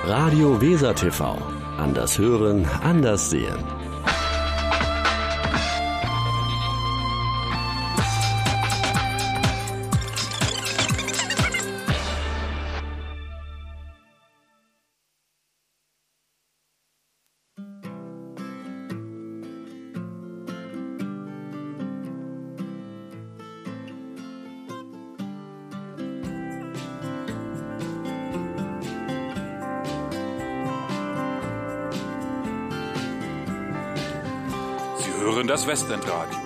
Radio Weser TV. Anders hören, anders sehen. Das Westend-Radio.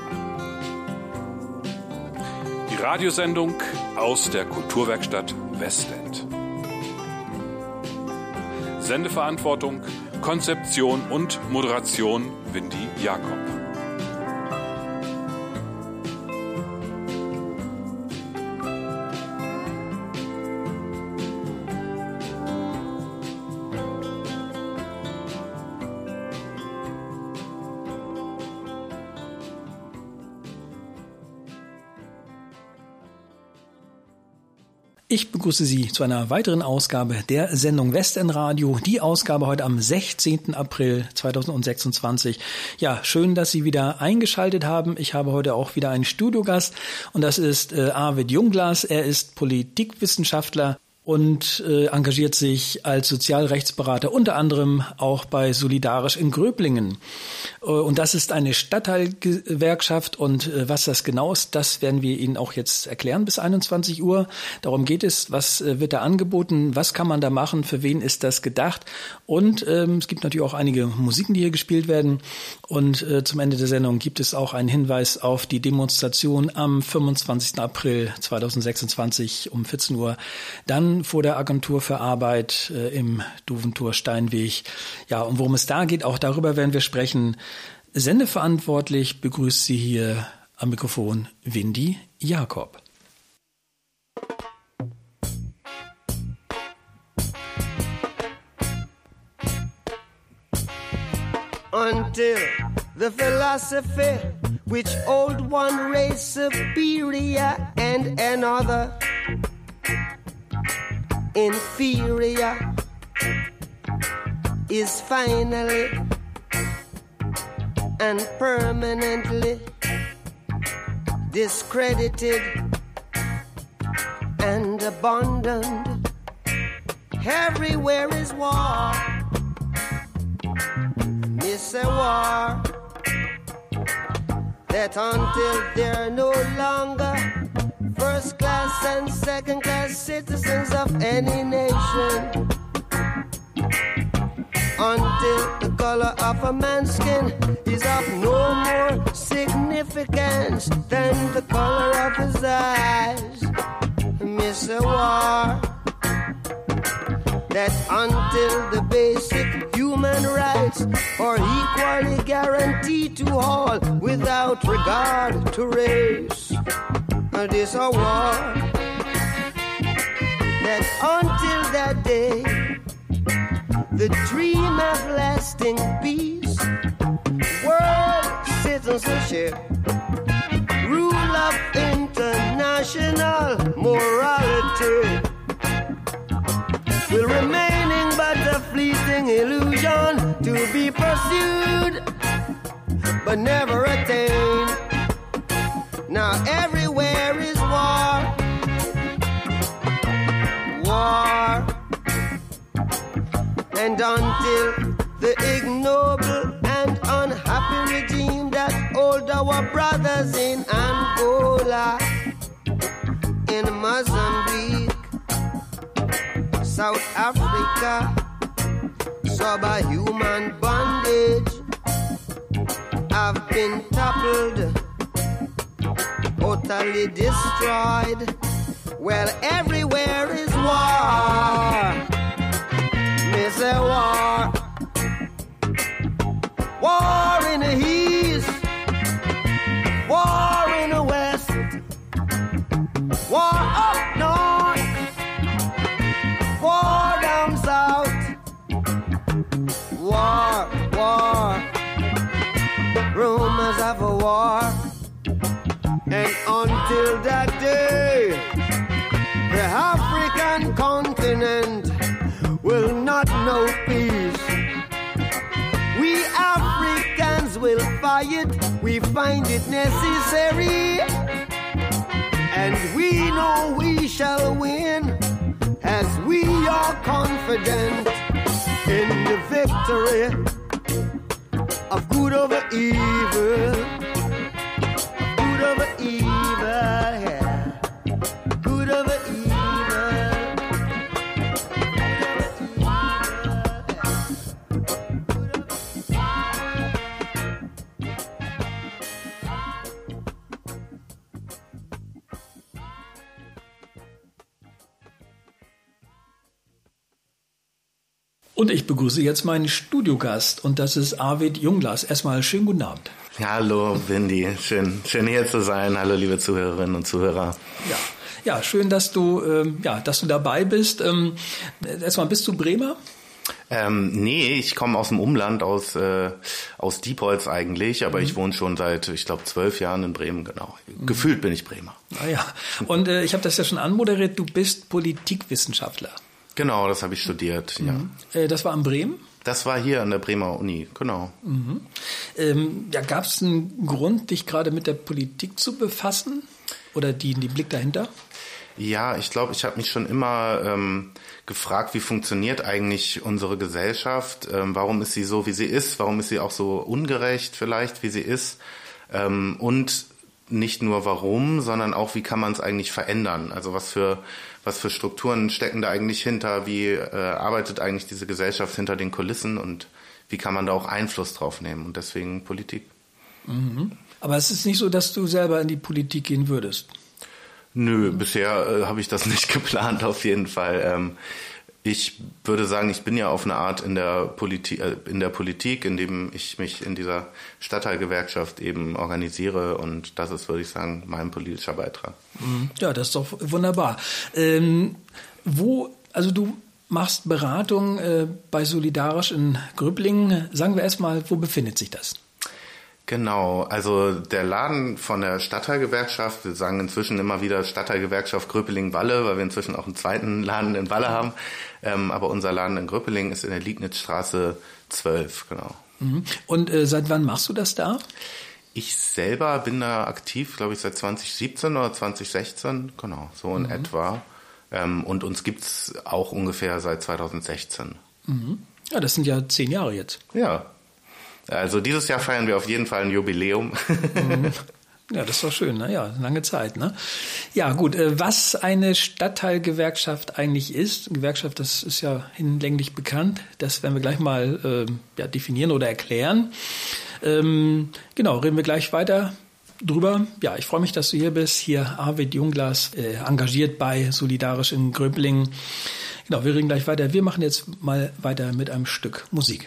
Die Radiosendung aus der Kulturwerkstatt Westend. Sendeverantwortung, Konzeption und Moderation Windy Jakob. Ich begrüße Sie zu einer weiteren Ausgabe der Sendung Westend Radio. Die Ausgabe heute am 16. April 2026. Ja, schön, dass Sie wieder eingeschaltet haben. Ich habe heute auch wieder einen Studiogast und das ist Arvid Jungglas. Er ist Politikwissenschaftler und engagiert sich als Sozialrechtsberater unter anderem auch bei Solidarisch in Gröblingen. Und das ist eine Stadtteilgewerkschaft und was das genau ist, das werden wir Ihnen auch jetzt erklären bis 21 Uhr. Darum geht es, was wird da angeboten, was kann man da machen, für wen ist das gedacht und es gibt natürlich auch einige Musiken, die hier gespielt werden und zum Ende der Sendung gibt es auch einen Hinweis auf die Demonstration am 25. April 2026 um 14 Uhr. Dann vor der Agentur für Arbeit im Duventor-Steinweg. Ja, und worum es da geht, auch darüber werden wir sprechen. Sendeverantwortlich begrüßt Sie hier am Mikrofon Windy Jakob. Until the philosophy which old one race superior and another inferior is finally and permanently discredited and abandoned. Everywhere is war. It's a war that until they're no longer first class and second class citizens of any nation, until the color of a man's skin is of no more significance than the color of his eyes. Miss a war that until the basic human rights are equally guaranteed to all without regard to race. This a war that until that day, the dream of lasting peace, world citizenship, rule of international morality will remaining but a fleeting illusion to be pursued but never attained. Now everywhere is war, war, and until the ignoble and unhappy regime that hold our brothers in Angola, in Mozambique, South Africa, subhuman bondage, have been toppled, totally destroyed. Well, everywhere is war. Miss a war. War in the east, war in the west, war up north, war down south, war, war, rumors of a war. And until that day, got no peace. We Africans will fight, we find it necessary. And we know we shall win, as we are confident in the victory of good over evil. Good over evil, yeah. Good over evil. Und ich begrüße jetzt meinen Studiogast und das ist Arvid Junglas. Erstmal schönen guten Abend. Hallo Windy, schön hier zu sein. Hallo liebe Zuhörerinnen und Zuhörer. Ja, schön, dass du dabei bist. Erstmal, bist du Bremer? Nee, ich komme aus dem Umland, aus Diepholz eigentlich, aber ich wohne schon seit, ich glaube, 12 Jahren in Bremen, genau. Gefühlt bin ich Bremer. Ja. Und ich habe das ja schon anmoderiert, du bist Politikwissenschaftler. Genau, das habe ich studiert, ja. Das war in Bremen? Das war hier an der Bremer Uni, genau. Gab es einen Grund, dich gerade mit der Politik zu befassen? Oder den Blick dahinter? Ja, ich glaube, ich habe mich schon immer gefragt, wie funktioniert eigentlich unsere Gesellschaft? Warum ist sie so, wie sie ist? Warum ist sie auch so ungerecht vielleicht, wie sie ist? Und nicht nur warum, sondern auch, wie kann man es eigentlich verändern? Also was für Strukturen stecken da eigentlich hinter? Wie arbeitet eigentlich diese Gesellschaft hinter den Kulissen? Und wie kann man da auch Einfluss drauf nehmen? Und deswegen Politik. Mhm. Aber es ist nicht so, dass du selber in die Politik gehen würdest? Nö, bisher habe ich das nicht geplant, auf jeden Fall. Ich würde sagen, ich bin ja auf eine Art in der Politik, indem ich mich in dieser Stadtteilgewerkschaft eben organisiere, und das ist, würde ich sagen, mein politischer Beitrag. Ja, das ist doch wunderbar. Also du machst Beratung bei Solidarisch in Gröblingen. Sagen wir erstmal, wo befindet sich das? Genau, also der Laden von der Stadtteilgewerkschaft, wir sagen inzwischen immer wieder Stadtteilgewerkschaft Gröpeling-Walle, weil wir inzwischen auch einen zweiten Laden in Walle haben. Aber unser Laden in Gröpeling ist in der Liegnitzstraße 12, genau. Und seit wann machst du das da? Ich selber bin da aktiv, glaube ich, seit 2017 oder 2016, genau, so in etwa. Und uns gibt's auch ungefähr seit 2016. Ja, das sind ja 10 Jahre jetzt. Ja. Also dieses Jahr feiern wir auf jeden Fall ein Jubiläum. Ja, das ist doch schön, ne? Ja, lange Zeit, ne? Ja, gut, was eine Stadtteilgewerkschaft eigentlich ist, Gewerkschaft, das ist ja hinlänglich bekannt, das werden wir gleich mal definieren oder erklären. Genau, reden wir gleich weiter drüber. Ja, ich freue mich, dass du hier bist. Hier Arvid Junglas, engagiert bei Solidarisch in Gröblingen. Genau, wir reden gleich weiter. Wir machen jetzt mal weiter mit einem Stück Musik.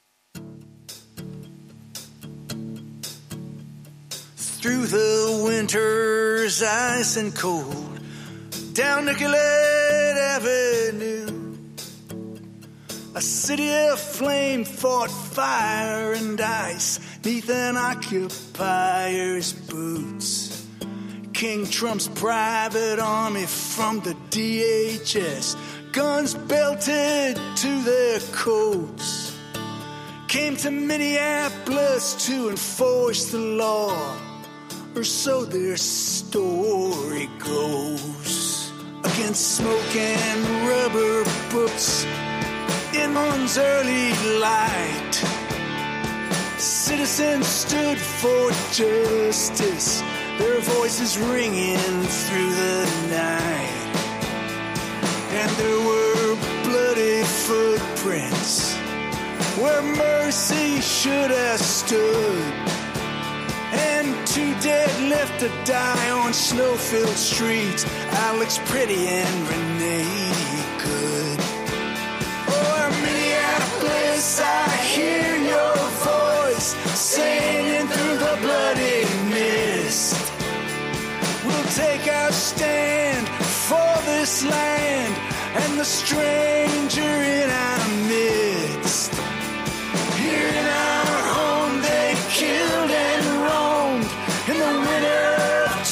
Through the winter's ice and cold, down Nicollet Avenue, a city of flame fought fire and ice neath an occupier's boots. King Trump's private army from the DHS, guns belted to their coats, came to Minneapolis to enforce the law, or so their story goes. Against smoke and rubber boots in one's early light, citizens stood for justice, their voices ringing through the night. And there were bloody footprints where mercy should have stood, and 2 dead left to die on snow-filled streets, Alex Pretty and Renee Good. Oh, Minneapolis, I hear your voice singing through the bloody mist. We'll take our stand for this land and the stranger in our midst. Here in our home they killed and roamed in the winter of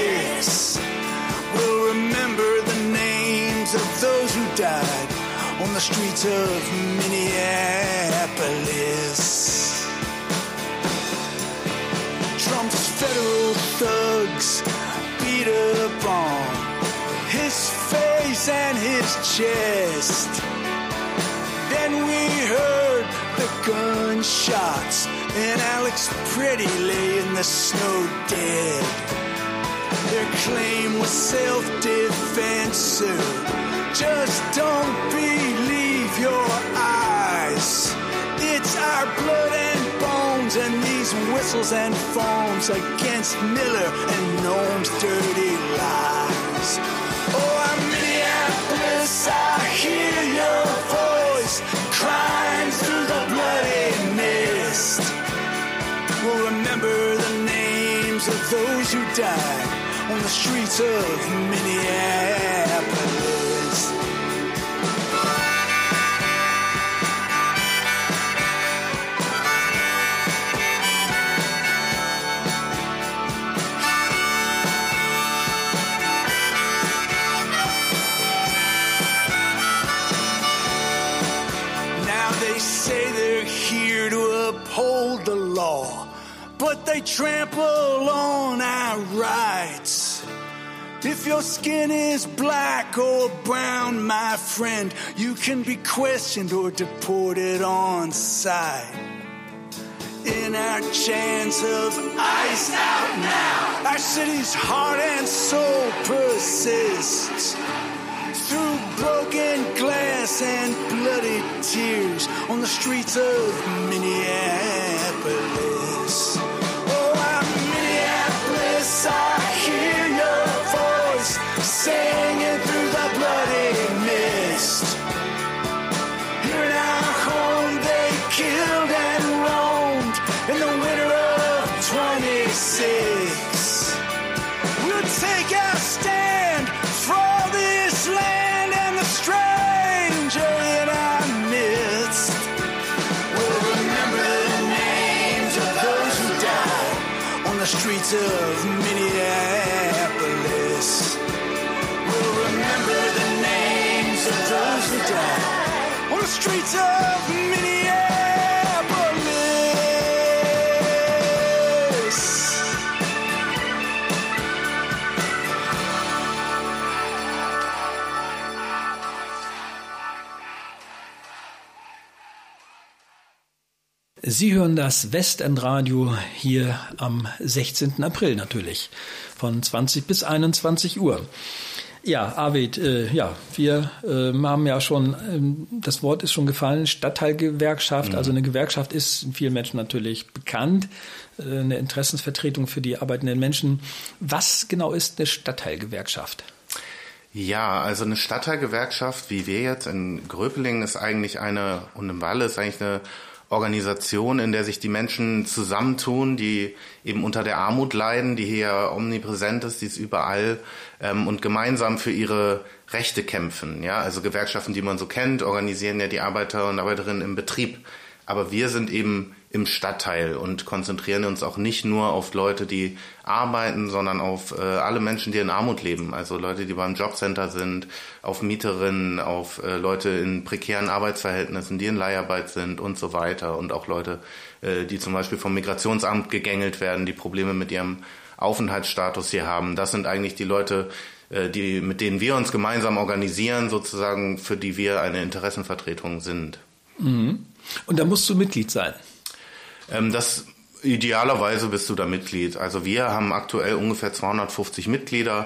26. We'll remember the names of those who died on on the streets of Minneapolis. Trump's federal thugs beat up on his face and his chest. Then we heard the gunshots and Alex Pretty lay in the snow dead. Their claim was self-defense, sir. Just don't believe your eyes. It's our blood and bones and these whistles and phones against Miller and Noam's dirty lies. Oh, I'm Minneapolis, I hear your voice crying through the bloody mist. We'll remember the names of those who died on the streets of Minneapolis. Now they say they're here to uphold the law, but they trample on our rights. If your skin is black or brown, my friend, you can be questioned or deported on sight. In our chance of ice out now, our city's heart and soul persists. Through broken glass and bloody tears on the streets of Minneapolis. Oh, I'm Minneapolis, I hear your voice singing through the bloody mist. Here in our home they killed and roamed in the winter of 26. We'll take our stand for this land and the stranger in our midst. We'll remember the names of those who died on the streets of Minneapolis. We'll remember the names of those who died on the streets of Minneapolis. Sie hören das Westendradio hier am 16. April natürlich, von 20 bis 21 Uhr. Ja, Arvid, wir haben ja schon, das Wort ist schon gefallen, Stadtteilgewerkschaft. Also eine Gewerkschaft ist vielen Menschen natürlich bekannt, eine Interessensvertretung für die arbeitenden Menschen. Was genau ist eine Stadtteilgewerkschaft? Ja, also eine Stadtteilgewerkschaft, wie wir jetzt in Gröpelingen, ist eigentlich und im Walle ist eigentlich eine Organisation, in der sich die Menschen zusammentun, die eben unter der Armut leiden, die hier omnipräsent ist, die ist überall, und gemeinsam für ihre Rechte kämpfen. Ja, also Gewerkschaften, die man so kennt, organisieren ja die Arbeiter und Arbeiterinnen im Betrieb. Aber wir sind eben im Stadtteil und konzentrieren uns auch nicht nur auf Leute, die arbeiten, sondern auf alle Menschen, die in Armut leben. Also Leute, die beim Jobcenter sind, auf Mieterinnen, auf Leute in prekären Arbeitsverhältnissen, die in Leiharbeit sind und so weiter. Und auch Leute, die zum Beispiel vom Migrationsamt gegängelt werden, die Probleme mit ihrem Aufenthaltsstatus hier haben. Das sind eigentlich die Leute, mit denen wir uns gemeinsam organisieren, sozusagen, für die wir eine Interessenvertretung sind. Mhm. Und da musst du Mitglied sein? Idealerweise bist du da Mitglied. Also wir haben aktuell ungefähr 250 Mitglieder.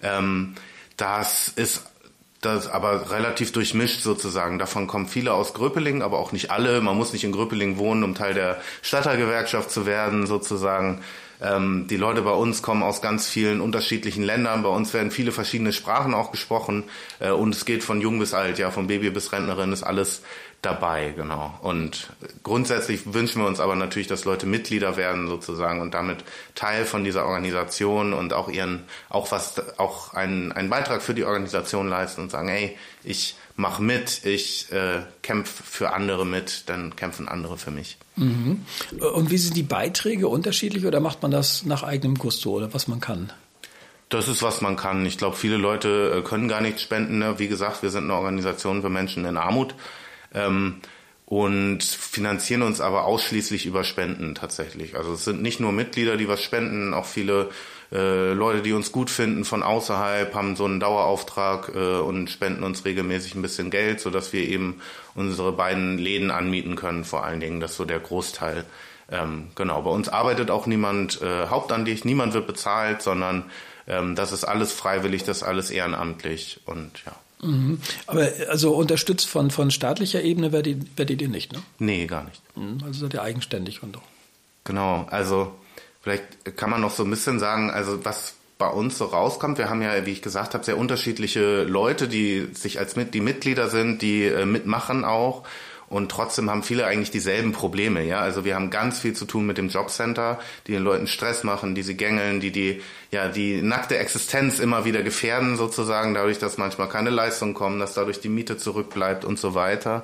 Das ist aber relativ durchmischt sozusagen. Davon kommen viele aus Gröpelingen, aber auch nicht alle. Man muss nicht in Gröpelingen wohnen, um Teil der Stadtteilgewerkschaft zu werden sozusagen. Die Leute bei uns kommen aus ganz vielen unterschiedlichen Ländern. Bei uns werden viele verschiedene Sprachen auch gesprochen. Und es geht von jung bis alt, ja, von Baby bis Rentnerin ist alles dabei, genau. Und grundsätzlich wünschen wir uns aber natürlich, dass Leute Mitglieder werden sozusagen und damit Teil von dieser Organisation und auch einen Beitrag für die Organisation leisten und sagen, hey, ich mache mit, ich kämpfe für andere mit, dann kämpfen andere für mich. Mhm. Und wie sind die Beiträge unterschiedlich oder macht man das nach eigenem Gusto oder was man kann? Das ist, was man kann. Ich glaube, viele Leute können gar nicht spenden. Ne? Wie gesagt, wir sind eine Organisation für Menschen in Armut und finanzieren uns aber ausschließlich über Spenden tatsächlich. Also es sind nicht nur Mitglieder, die was spenden, auch viele Leute, die uns gut finden von außerhalb, haben so einen Dauerauftrag und spenden uns regelmäßig ein bisschen Geld, sodass wir eben unsere beiden Läden anmieten können, vor allen Dingen. Das ist so der Großteil. Genau, bei uns arbeitet auch niemand hauptamtlich, niemand wird bezahlt, sondern das ist alles freiwillig, das ist alles ehrenamtlich und ja. Mhm. Aber also unterstützt von staatlicher Ebene werdet ihr nicht, ne? Nee, gar nicht. Also seid ihr eigenständig und doch. Genau, also vielleicht kann man noch so ein bisschen sagen, also was bei uns so rauskommt, wir haben ja, wie ich gesagt habe, sehr unterschiedliche Leute, die sich die Mitglieder sind, die mitmachen auch. Und trotzdem haben viele eigentlich dieselben Probleme, ja. Also wir haben ganz viel zu tun mit dem Jobcenter, die den Leuten Stress machen, die sie gängeln, die nackte Existenz immer wieder gefährden sozusagen, dadurch, dass manchmal keine Leistungen kommen, dass dadurch die Miete zurückbleibt und so weiter.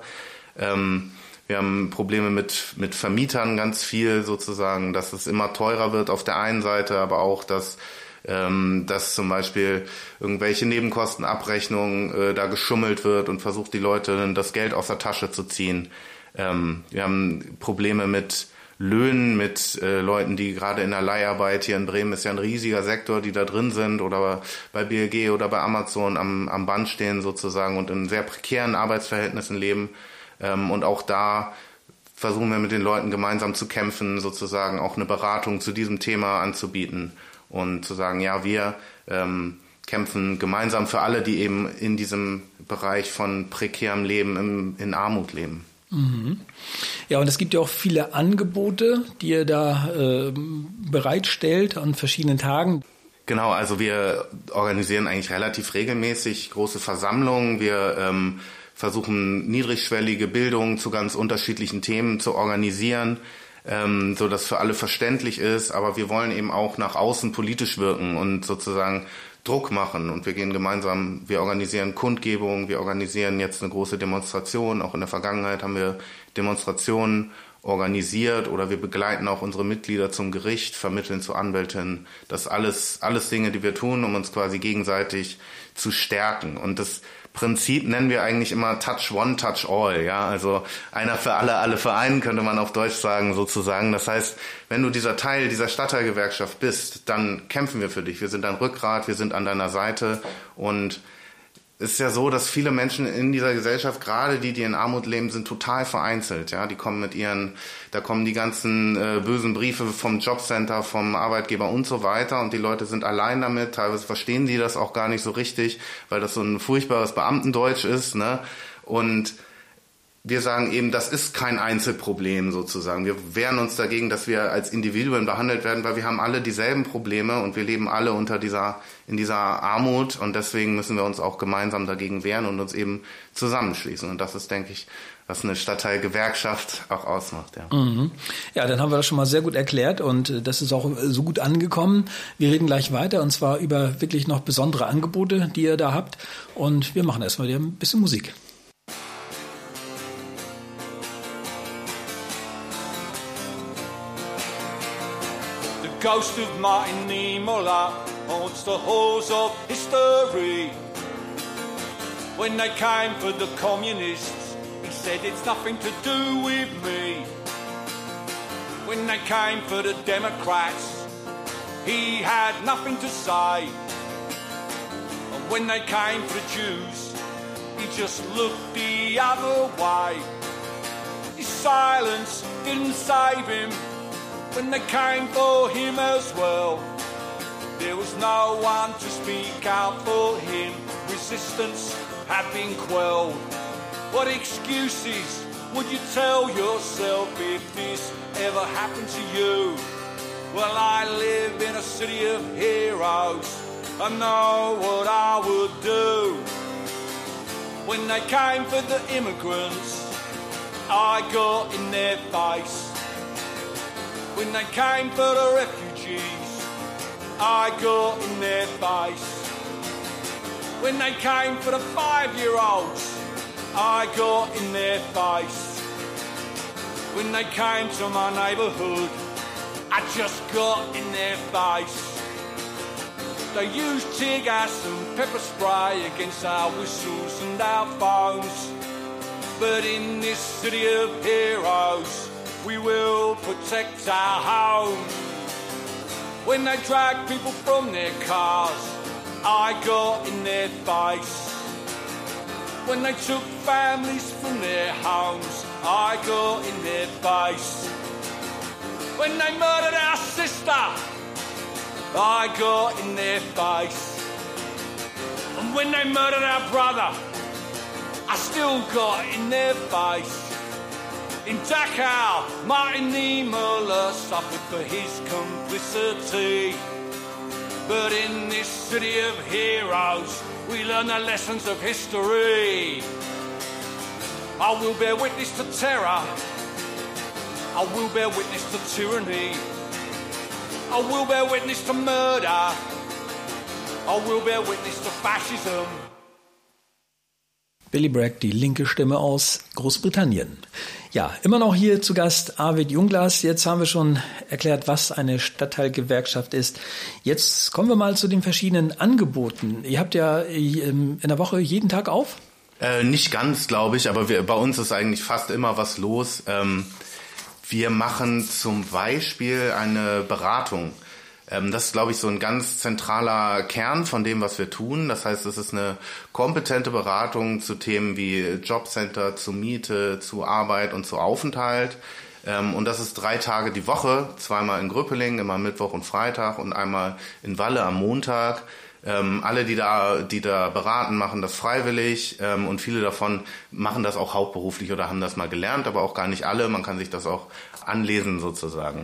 Wir haben Probleme mit Vermietern ganz viel sozusagen, dass es immer teurer wird auf der einen Seite, aber auch, dass zum Beispiel irgendwelche Nebenkostenabrechnungen da geschummelt wird und versucht die Leute das Geld aus der Tasche zu ziehen. Wir haben Probleme mit Löhnen, mit Leuten, die gerade in der Leiharbeit, hier in Bremen ist ja ein riesiger Sektor, die da drin sind oder bei BLG oder bei Amazon am Band stehen sozusagen und in sehr prekären Arbeitsverhältnissen leben. Und auch da versuchen wir mit den Leuten gemeinsam zu kämpfen, sozusagen auch eine Beratung zu diesem Thema anzubieten. Und zu sagen, ja, wir kämpfen gemeinsam für alle, die eben in diesem Bereich von prekärem Leben in Armut leben. Mhm. Ja, und es gibt ja auch viele Angebote, die ihr da bereitstellt an verschiedenen Tagen. Genau, also wir organisieren eigentlich relativ regelmäßig große Versammlungen. Wir versuchen niedrigschwellige Bildung zu ganz unterschiedlichen Themen zu organisieren, so dass für alle verständlich ist, aber wir wollen eben auch nach außen politisch wirken und sozusagen Druck machen und wir organisieren Kundgebungen, wir organisieren jetzt eine große Demonstration, auch in der Vergangenheit haben wir Demonstrationen organisiert oder wir begleiten auch unsere Mitglieder zum Gericht, vermitteln zu Anwältinnen, das alles Dinge, die wir tun, um uns quasi gegenseitig zu stärken und das Prinzip nennen wir eigentlich immer Touch One, Touch All, ja, also einer für alle für einen, könnte man auf Deutsch sagen, sozusagen. Das heißt, wenn du dieser Teil dieser Stadtteilgewerkschaft bist, dann kämpfen wir für dich. Wir sind dein Rückgrat, wir sind an deiner Seite und es ist ja so, dass viele Menschen in dieser Gesellschaft, gerade die in Armut leben, sind total vereinzelt, ja, die kommen da kommen die ganzen bösen Briefe vom Jobcenter, vom Arbeitgeber und so weiter und die Leute sind allein damit, teilweise verstehen die das auch gar nicht so richtig, weil das so ein furchtbares Beamtendeutsch ist, ne, und wir sagen eben, das ist kein Einzelproblem sozusagen. Wir wehren uns dagegen, dass wir als Individuen behandelt werden, weil wir haben alle dieselben Probleme und wir leben alle in dieser Armut und deswegen müssen wir uns auch gemeinsam dagegen wehren und uns eben zusammenschließen. Und das ist, denke ich, was eine Stadtteilgewerkschaft auch ausmacht. Ja. Mhm. Ja, dann haben wir das schon mal sehr gut erklärt und das ist auch so gut angekommen. Wir reden gleich weiter und zwar über wirklich noch besondere Angebote, die ihr da habt und wir machen erstmal ein bisschen Musik. Ghost of Martin Niemöller haunts the halls of history. When they came for the communists, he said it's nothing to do with me. When they came for the Democrats, he had nothing to say. And when they came for the Jews, he just looked the other way. His silence didn't save him. When they came for him as well, there was no one to speak out for him. Resistance had been quelled. What excuses would you tell yourself if this ever happened to you? Well, I live in a city of heroes. I know what I would do. When they came for the immigrants, I got in their face. When they came for the refugees, I got in their face. When they came for the 5-year-olds, I got in their face. When they came to my neighbourhood, I just got in their face. They use tear gas and pepper spray against our whistles and our phones. But in this city of heroes, we will protect our home. When they drag people from their cars, I got in their face. When they took families from their homes, I got in their face. When they murdered our sister, I got in their face. And when they murdered our brother, I still got in their face. In Dachau, Martin Niemöller suffered for his complicity. But in this city of heroes, we learn the lessons of history. I will bear witness to terror. I will bear witness to tyranny. I will bear witness to murder. I will bear witness to fascism. Billy Bragg, die linke Stimme aus Großbritannien. Ja, immer noch hier zu Gast Arvid Junglas. Jetzt haben wir schon erklärt, was eine Stadtteilgewerkschaft ist. Jetzt kommen wir mal zu den verschiedenen Angeboten. Ihr habt ja in der Woche jeden Tag auf? Nicht ganz, glaube ich, aber bei uns ist eigentlich fast immer was los. Wir machen zum Beispiel eine Beratung. Das ist, glaube ich, so ein ganz zentraler Kern von dem, was wir tun. Das heißt, es ist eine kompetente Beratung zu Themen wie Jobcenter, zu Miete, zu Arbeit und zu Aufenthalt. Und das ist 3 Tage die Woche, zweimal in Grüppeling, immer Mittwoch und Freitag und einmal in Walle am Montag. Alle, die da beraten, machen das freiwillig und viele davon machen das auch hauptberuflich oder haben das mal gelernt, aber auch gar nicht alle. Man kann sich das auch anlesen sozusagen.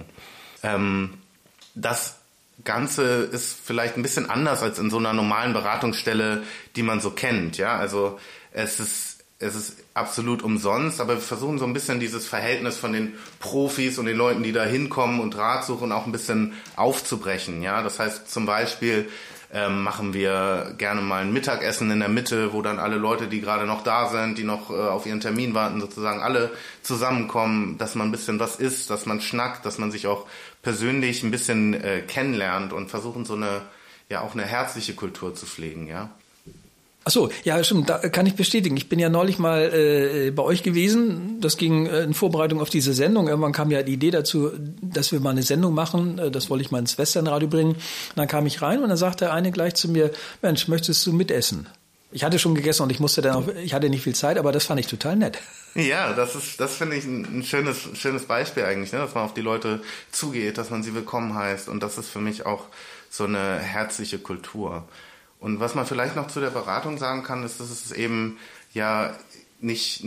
Das Ganze ist vielleicht ein bisschen anders als in so einer normalen Beratungsstelle, die man so kennt. Ja, also es ist absolut umsonst, aber wir versuchen so ein bisschen dieses Verhältnis von den Profis und den Leuten, die da hinkommen und Rat suchen, auch ein bisschen aufzubrechen. Ja, das heißt zum Beispiel machen wir gerne mal ein Mittagessen in der Mitte, wo dann alle Leute, die gerade noch da sind, die noch auf ihren Termin warten, sozusagen alle zusammenkommen, dass man ein bisschen was isst, dass man schnackt, dass man sich auch persönlich ein bisschen kennenlernt und versuchen so auch eine herzliche Kultur zu pflegen, ja. Ach so, ja, stimmt, da kann ich bestätigen. Ich bin ja neulich mal bei euch gewesen. Das ging in Vorbereitung auf diese Sendung. Irgendwann kam ja die Idee dazu, dass wir mal eine Sendung machen. Das wollte ich mal ins Westernradio bringen. Und dann kam ich rein und dann sagte eine gleich zu mir, Mensch, möchtest du mitessen? Ich hatte schon gegessen und ich hatte nicht viel Zeit, aber das fand ich total nett. Ja, das finde ich ein schönes Beispiel eigentlich, ne? Dass man auf die Leute zugeht, dass man sie willkommen heißt. Und das ist für mich auch so eine herzliche Kultur. Und was man vielleicht noch zu der Beratung sagen kann, ist, dass es eben ja nicht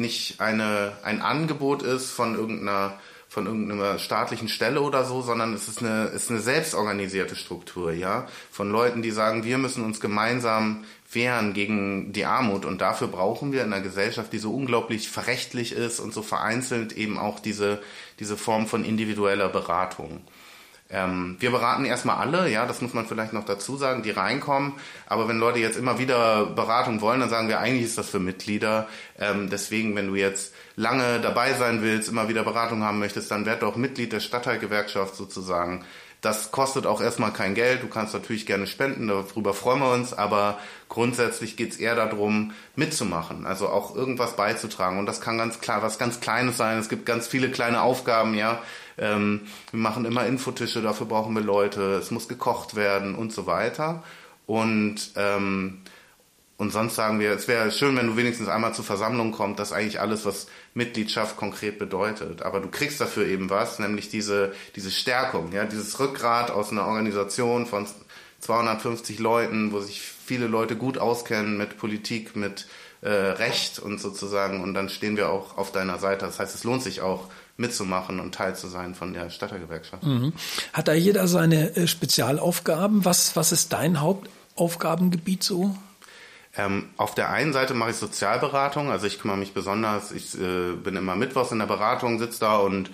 ein Angebot ist von irgendeiner staatlichen Stelle oder so, sondern es ist eine selbstorganisierte Struktur, ja, von Leuten, die sagen, wir müssen uns gemeinsam wehren gegen die Armut und dafür brauchen wir in einer Gesellschaft, die so unglaublich verrechtlich ist und so vereinzelt, eben auch diese Form von individueller Beratung. Wir beraten erstmal alle, ja, das muss man vielleicht noch dazu sagen, die reinkommen. Aber wenn Leute jetzt immer wieder Beratung wollen, dann sagen wir, eigentlich ist das für Mitglieder. Deswegen, wenn du jetzt lange dabei sein willst, immer wieder Beratung haben möchtest, dann werd doch Mitglied der Stadtteilgewerkschaft sozusagen. Das kostet auch erstmal kein Geld. Du kannst natürlich gerne spenden, darüber freuen wir uns. Aber grundsätzlich geht's eher darum, mitzumachen, also auch irgendwas beizutragen. Und das kann was ganz Kleines sein. Es gibt ganz viele kleine Aufgaben, ja. Wir machen immer Infotische, dafür brauchen wir Leute. Es muss gekocht werden und so weiter. Und sonst sagen wir, es wäre schön, wenn du wenigstens einmal zur Versammlung kommst. Das ist eigentlich alles, was Mitgliedschaft konkret bedeutet. Aber du kriegst dafür eben was, nämlich diese Stärkung, ja, dieses Rückgrat aus einer Organisation von 250 Leuten, wo sich viele Leute gut auskennen mit Politik, mit Recht und sozusagen. Und dann stehen wir auch auf deiner Seite. Das heißt, es lohnt sich auch, mitzumachen und Teil zu sein von der Stadtteilgewerkschaft. Mhm. Hat da jeder seine Spezialaufgaben? Was ist dein Hauptaufgabengebiet so? Auf der einen Seite mache ich Sozialberatung, also ich kümmere mich besonders, ich bin immer mittwochs in der Beratung, sitze da und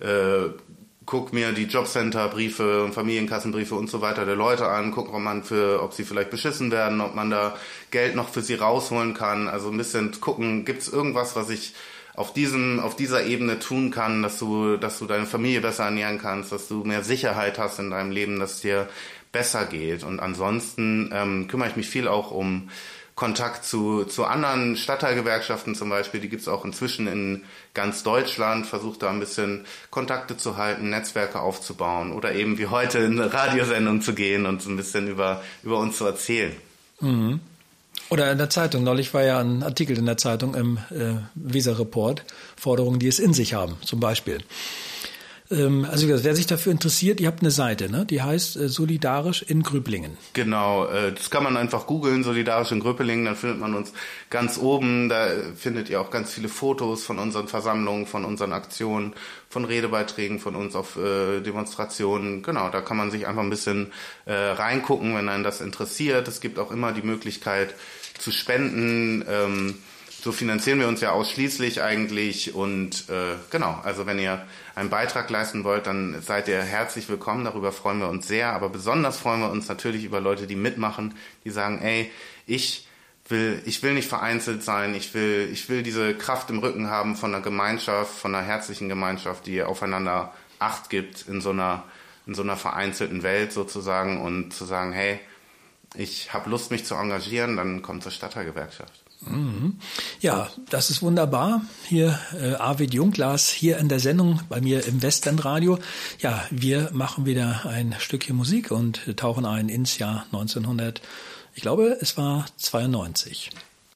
gucke mir die Jobcenter-Briefe und Familienkassenbriefe und so weiter der Leute an, gucke, ob sie vielleicht beschissen werden, ob man da Geld noch für sie rausholen kann, also ein bisschen gucken, gibt es irgendwas, was ich auf dieser Ebene tun kann, dass du deine Familie besser ernähren kannst, dass du mehr Sicherheit hast in deinem Leben, dass es dir besser geht. Und ansonsten kümmere ich mich viel auch um Kontakt zu anderen Stadtteilgewerkschaften zum Beispiel. Die gibt's auch inzwischen in ganz Deutschland. Versuche da ein bisschen Kontakte zu halten, Netzwerke aufzubauen oder eben wie heute in eine Radiosendung zu gehen und so ein bisschen über uns zu erzählen. Mhm. Oder in der Zeitung. Neulich war ja ein Artikel in der Zeitung im Weser-Report. Forderungen, die es in sich haben, zum Beispiel. Also wer sich dafür interessiert, ihr habt eine Seite, ne? Die heißt Solidarisch in Gröblingen. Genau, das kann man einfach googeln, Solidarisch in Gröblingen, dann findet man uns ganz oben. Da findet ihr auch ganz viele Fotos von unseren Versammlungen, von unseren Aktionen, von Redebeiträgen von uns auf Demonstrationen. Genau, da kann man sich einfach ein bisschen reingucken, wenn einen das interessiert. Es gibt auch immer die Möglichkeit zu spenden. So finanzieren wir uns ja ausschließlich eigentlich und genau, also wenn ihr einen Beitrag leisten wollt, dann seid ihr herzlich willkommen, darüber freuen wir uns sehr, aber besonders freuen wir uns natürlich über Leute, die mitmachen, die sagen, ey, ich will nicht vereinzelt sein, ich will diese Kraft im Rücken haben von einer Gemeinschaft, von einer herzlichen Gemeinschaft, die aufeinander Acht gibt in so einer vereinzelten Welt sozusagen und zu sagen, hey, ich habe Lust, mich zu engagieren, dann kommt zur Stadtteilgewerkschaft. Ja, das ist wunderbar. Hier Arvid Junglas hier in der Sendung bei mir im Westend-Radio. Ja, wir machen wieder ein Stückchen Musik und tauchen ein ins Jahr 1900. Ich glaube, es war 92.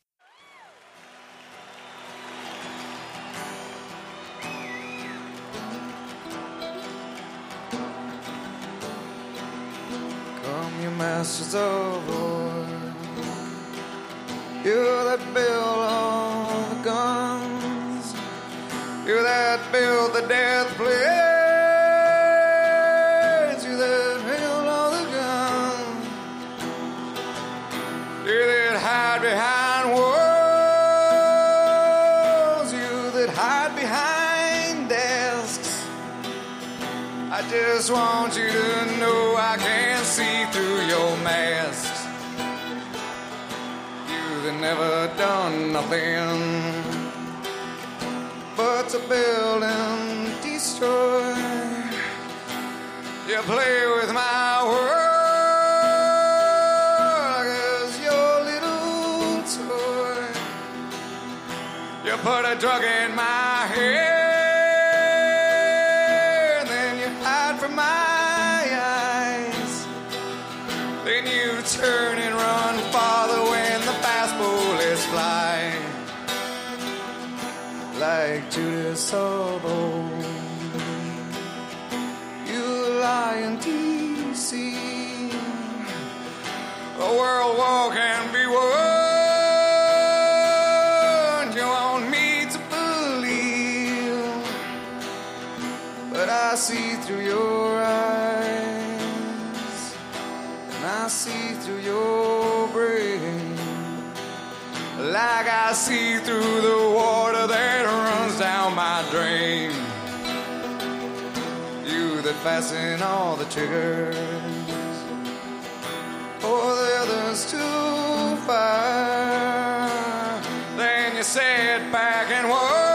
Come, you masters of war. You that build all the guns, you that build the death blades, you that build all the guns, you that hide behind walls, you that hide behind desks. I just want you to know I can't see through your masks. You've never done nothing but to build and destroy. You play with my world as your little toy. You put a drug in my head, then you hide from my eyes. Then you turn and run farther when the fast bullets fly. Like Judas of old, you lie in D.C. A world war can be won. You want me to believe, but I see through your eyes, and I see through your brain, like I see through the water that runs down my drain. You that fasten all the triggers for the others to fire, then you sit back and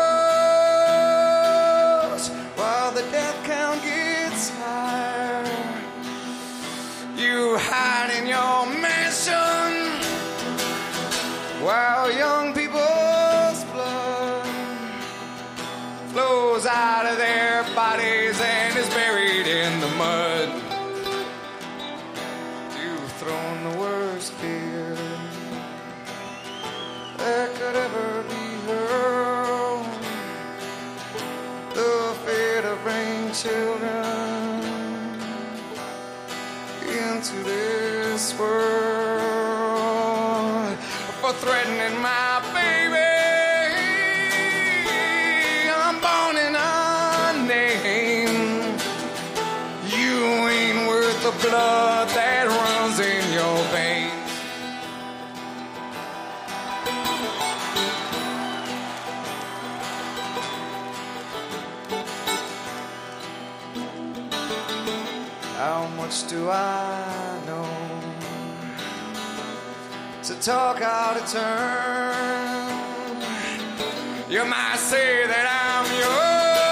watch while the death count gets higher. You hide in your mansion while young people's blood flows out of their bodies and is buried in the mud. You've thrown the worst fear that could ever be hurled, the fear to bring children into this world, for threatening my baby. I'm born in unnamed. You ain't worth the blood that runs in your veins. How much do I know to talk out of turn? You might say that I'm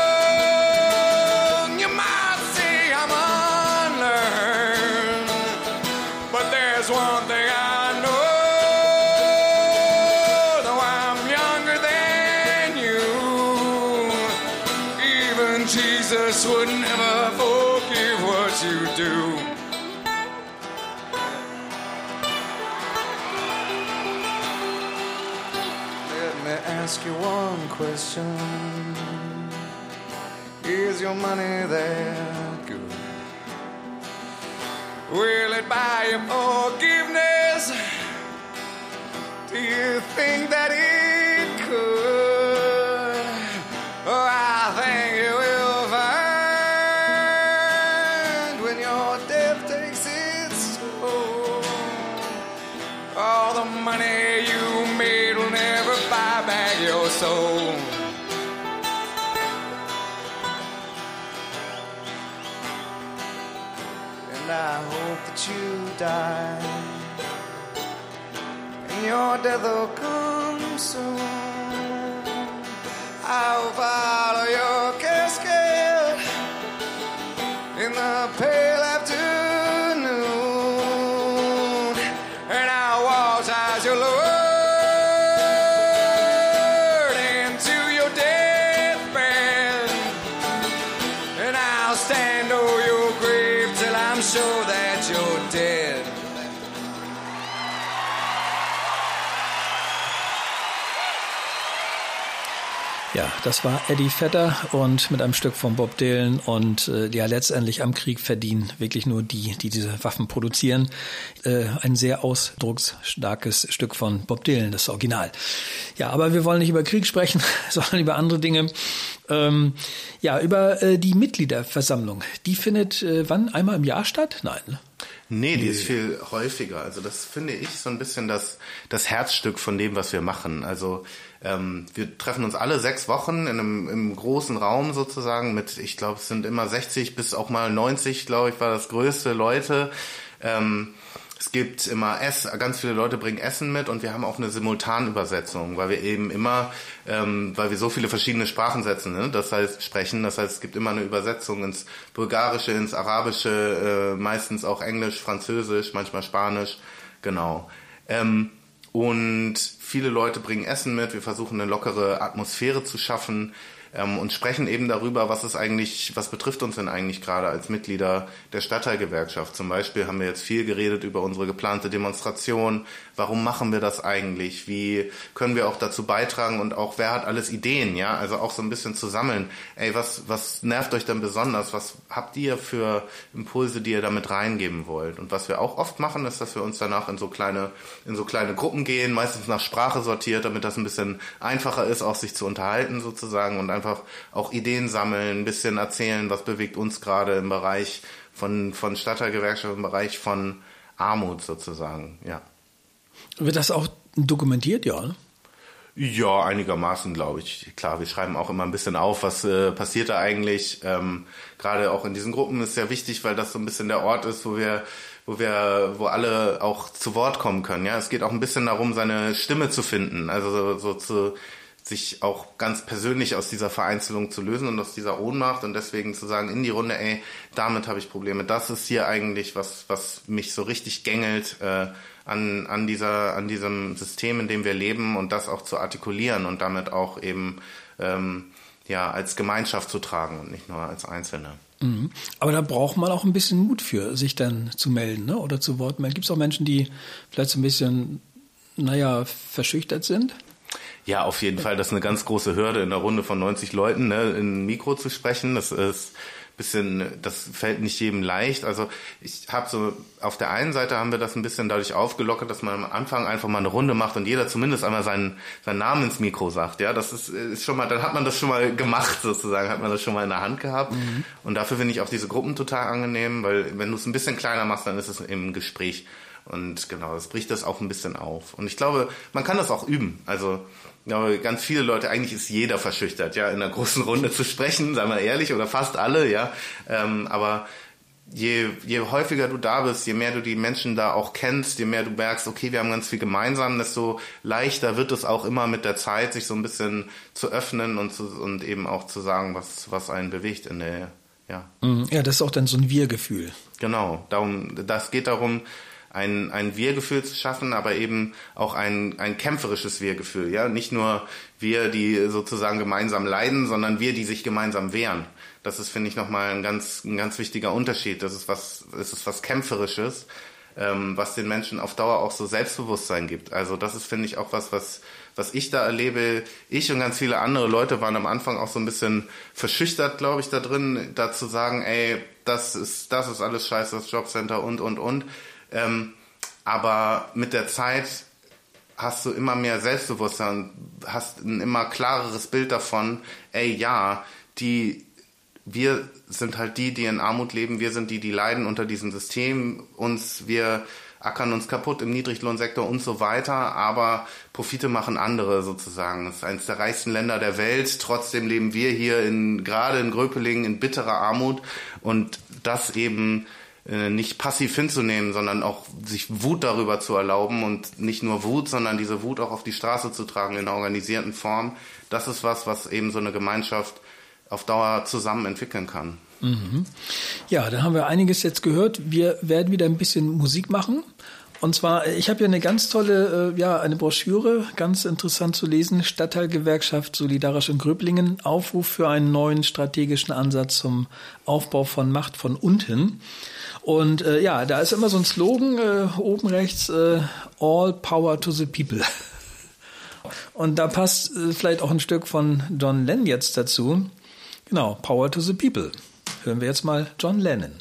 young, you might say I'm unlearned, Jesus would never forgive what you do. Let me ask you one question. Is your money that good? Will it buy you forgiveness? Do you think that it could? Oh, I think you will find when your death takes its toll. All the money you made will never buy back your soul. And I hope that you die, and your death will come soon. I'll follow your casket in the pale afternoon, and I'll watch as you lowered into your deathbed, and I'll stand over your grave till I'm sure that you're dead. Ja, das war Eddie Vedder und mit einem Stück von Bob Dylan und ja, letztendlich am Krieg verdienen wirklich nur die diese Waffen produzieren. Ein sehr ausdrucksstarkes Stück von Bob Dylan, das Original. Ja, aber wir wollen nicht über Krieg sprechen, sondern über andere Dinge. Ja, über die Mitgliederversammlung. Die findet wann? Einmal im Jahr statt? Nein, ne? Nee, die ist viel häufiger. Also das finde ich so ein bisschen das Herzstück von dem, was wir machen. Also wir treffen uns alle 6 Wochen im großen Raum sozusagen mit, ich glaube, es sind immer 60 bis auch mal 90, glaube ich, war das größte Leute. Es gibt immer ganz viele Leute bringen Essen mit und wir haben auch eine Simultanübersetzung, weil wir eben immer, weil wir so viele verschiedene Sprachen sprechen, das heißt, es gibt immer eine Übersetzung ins Bulgarische, ins Arabische, meistens auch Englisch, Französisch, manchmal Spanisch, genau. Und viele Leute bringen Essen mit, wir versuchen eine lockere Atmosphäre zu schaffen, und sprechen eben darüber, was betrifft uns denn eigentlich gerade als Mitglieder der Stadtteilgewerkschaft. Zum Beispiel haben wir jetzt viel geredet über unsere geplante Demonstration. Warum machen wir das eigentlich? Wie können wir auch dazu beitragen? Und auch, wer hat alles Ideen? Ja, also auch so ein bisschen zu sammeln. Ey, was nervt euch denn besonders? Was habt ihr für Impulse, die ihr damit reingeben wollt? Und was wir auch oft machen, ist, dass wir uns danach in so kleine Gruppen gehen, meistens nach Sprache sortiert, damit das ein bisschen einfacher ist, auch sich zu unterhalten sozusagen und einfach auch Ideen sammeln, ein bisschen erzählen, was bewegt uns gerade im Bereich von Stadtteilgewerkschaft, im Bereich von Armut sozusagen, ja. Wird das auch dokumentiert, ja? Ne? Ja, einigermaßen, glaube ich. Klar, wir schreiben auch immer ein bisschen auf, was passiert da eigentlich. Gerade auch in diesen Gruppen ist sehr wichtig, weil das so ein bisschen der Ort ist, wo alle auch zu Wort kommen können. Ja, es geht auch ein bisschen darum, seine Stimme zu finden, also sich auch ganz persönlich aus dieser Vereinzelung zu lösen und aus dieser Ohnmacht und deswegen zu sagen in die Runde, ey, damit habe ich Probleme. Das ist hier eigentlich was mich so richtig gängelt an diesem System, in dem wir leben und das auch zu artikulieren und damit auch eben als Gemeinschaft zu tragen und nicht nur als Einzelne. Mhm. Aber da braucht man auch ein bisschen Mut für, sich dann zu melden, ne? Oder zu Wort melden. Gibt es auch Menschen, die vielleicht so ein bisschen, verschüchtert sind? Ja, auf jeden Fall. Das ist eine ganz große Hürde, in einer Runde von 90 Leuten, ne, in ein Mikro zu sprechen. Das fällt nicht jedem leicht. Also ich habe so, auf der einen Seite haben wir das ein bisschen dadurch aufgelockert, dass man am Anfang einfach mal eine Runde macht und jeder zumindest einmal seinen Namen ins Mikro sagt. Ja, das ist schon mal, dann hat man das schon mal gemacht sozusagen, hat man das schon mal in der Hand gehabt. Mhm. Und dafür finde ich auch diese Gruppen total angenehm, weil wenn du es ein bisschen kleiner machst, dann ist es im Gespräch. Und genau, das bricht das auch ein bisschen auf. Und ich glaube, man kann das auch üben. Also, ich glaube, ganz viele Leute, eigentlich ist jeder verschüchtert, ja, in einer großen Runde zu sprechen, sagen wir ehrlich, oder fast alle, ja. Aber je häufiger du da bist, je mehr du die Menschen da auch kennst, je mehr du merkst, okay, wir haben ganz viel gemeinsam, desto leichter wird es auch immer mit der Zeit, sich so ein bisschen zu öffnen und eben auch zu sagen, was einen bewegt in der, ja. Ja, das ist auch dann so ein Wir-Gefühl. Genau, das geht darum, ein Wir-Gefühl zu schaffen, aber eben auch ein kämpferisches Wir-Gefühl. Ja? Nicht nur wir, die sozusagen gemeinsam leiden, sondern wir, die sich gemeinsam wehren. Das ist, finde ich, nochmal ein ganz wichtiger Unterschied. Das ist was Kämpferisches, was den Menschen auf Dauer auch so Selbstbewusstsein gibt. Also das ist, finde ich, auch was ich da erlebe. Ich und ganz viele andere Leute waren am Anfang auch so ein bisschen verschüchtert, glaube ich, da drin, da zu sagen, ey, das ist alles scheiße, das Jobcenter und. Aber mit der Zeit hast du immer mehr Selbstbewusstsein und hast ein immer klareres Bild davon, ey, ja, wir sind halt die in Armut leben, wir sind die leiden unter diesem System, wir ackern uns kaputt im Niedriglohnsektor und so weiter, aber Profite machen andere sozusagen. Das ist eines der reichsten Länder der Welt, trotzdem leben wir hier gerade in Gröpelingen in bitterer Armut und das eben nicht passiv hinzunehmen, sondern auch sich Wut darüber zu erlauben und nicht nur Wut, sondern diese Wut auch auf die Straße zu tragen in einer organisierten Form. Das ist was eben so eine Gemeinschaft auf Dauer zusammen entwickeln kann. Mhm. Ja, da haben wir einiges jetzt gehört. Wir werden wieder ein bisschen Musik machen. Und zwar, ich habe hier eine ganz tolle, eine Broschüre, ganz interessant zu lesen. Stadtteilgewerkschaft Solidarisch in Gröblingen. Aufruf für einen neuen strategischen Ansatz zum Aufbau von Macht von unten. Und da ist immer so ein Slogan oben rechts, All Power to the People. Und da passt vielleicht auch ein Stück von John Lennon jetzt dazu. Genau, Power to the People. Hören wir jetzt mal John Lennon.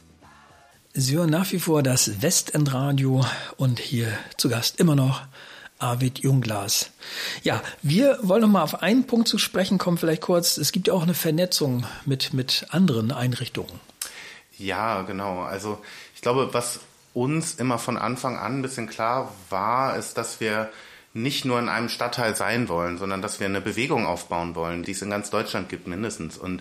Sie hören nach wie vor das Westendradio und hier zu Gast immer noch Arvid Jungglas. Ja, wir wollen noch mal auf einen Punkt zu sprechen kommen, vielleicht kurz. Es gibt ja auch eine Vernetzung mit anderen Einrichtungen. Ja, genau. Also ich glaube, was uns immer von Anfang an ein bisschen klar war, ist, dass wir nicht nur in einem Stadtteil sein wollen, sondern dass wir eine Bewegung aufbauen wollen, die es in ganz Deutschland gibt mindestens. Und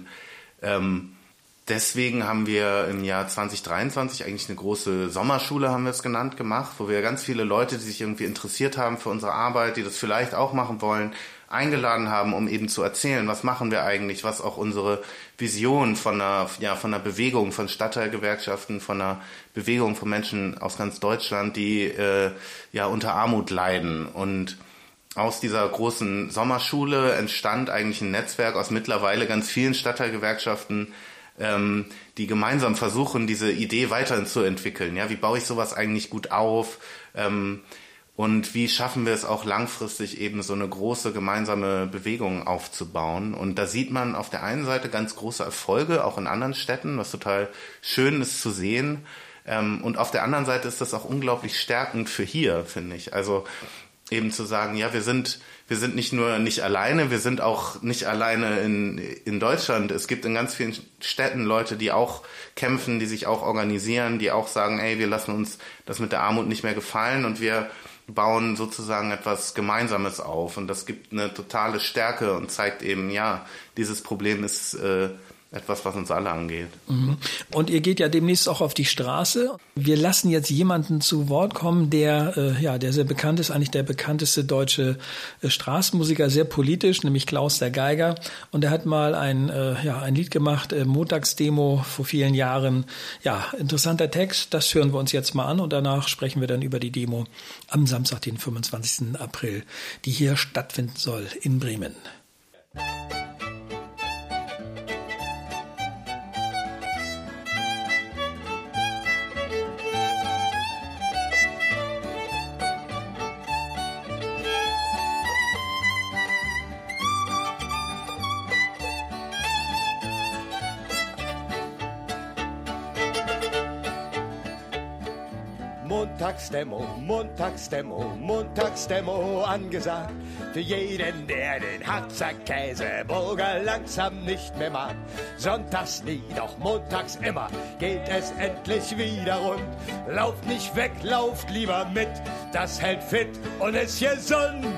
deswegen haben wir im Jahr 2023 eigentlich eine große Sommerschule, haben wir es genannt, gemacht, wo wir ganz viele Leute, die sich irgendwie interessiert haben für unsere Arbeit, die das vielleicht auch machen wollen, eingeladen haben, um eben zu erzählen, was machen wir eigentlich, was auch unsere Vision von einer Bewegung, von Stadtteilgewerkschaften, von einer Bewegung von Menschen aus ganz Deutschland, die unter Armut leiden. Und aus dieser großen Sommerschule entstand eigentlich ein Netzwerk aus mittlerweile ganz vielen Stadtteilgewerkschaften, die gemeinsam versuchen, diese Idee weiterhin zu entwickeln. Ja, wie baue ich sowas eigentlich gut auf? Und wie schaffen wir es auch langfristig eben so eine große gemeinsame Bewegung aufzubauen? Und da sieht man auf der einen Seite ganz große Erfolge, auch in anderen Städten, was total schön ist zu sehen. Und auf der anderen Seite ist das auch unglaublich stärkend für hier, finde ich. Also eben zu sagen, ja, wir sind nicht nur nicht alleine, wir sind auch nicht alleine in Deutschland. Es gibt in ganz vielen Städten Leute, die auch kämpfen, die sich auch organisieren, die auch sagen, ey, wir lassen uns das mit der Armut nicht mehr gefallen und wir bauen sozusagen etwas Gemeinsames auf. Und das gibt eine totale Stärke und zeigt eben, ja, dieses Problem ist etwas, was uns alle angeht. Und ihr geht ja demnächst auch auf die Straße. Wir lassen jetzt jemanden zu Wort kommen, der sehr bekannt ist, eigentlich der bekannteste deutsche Straßenmusiker, sehr politisch, nämlich Klaus der Geiger. Und er hat mal ein Lied gemacht, Montagsdemo vor vielen Jahren. Ja, interessanter Text, das hören wir uns jetzt mal an und danach sprechen wir dann über die Demo am Samstag, den 25. April, die hier stattfinden soll in Bremen. Montagsdemo angesagt. Für jeden, der den Harzer Käseburger langsam nicht mehr mag. Sonntags nie, doch montags immer geht es endlich wieder rund. Lauft nicht weg, lauft lieber mit, das hält fit und ist gesund.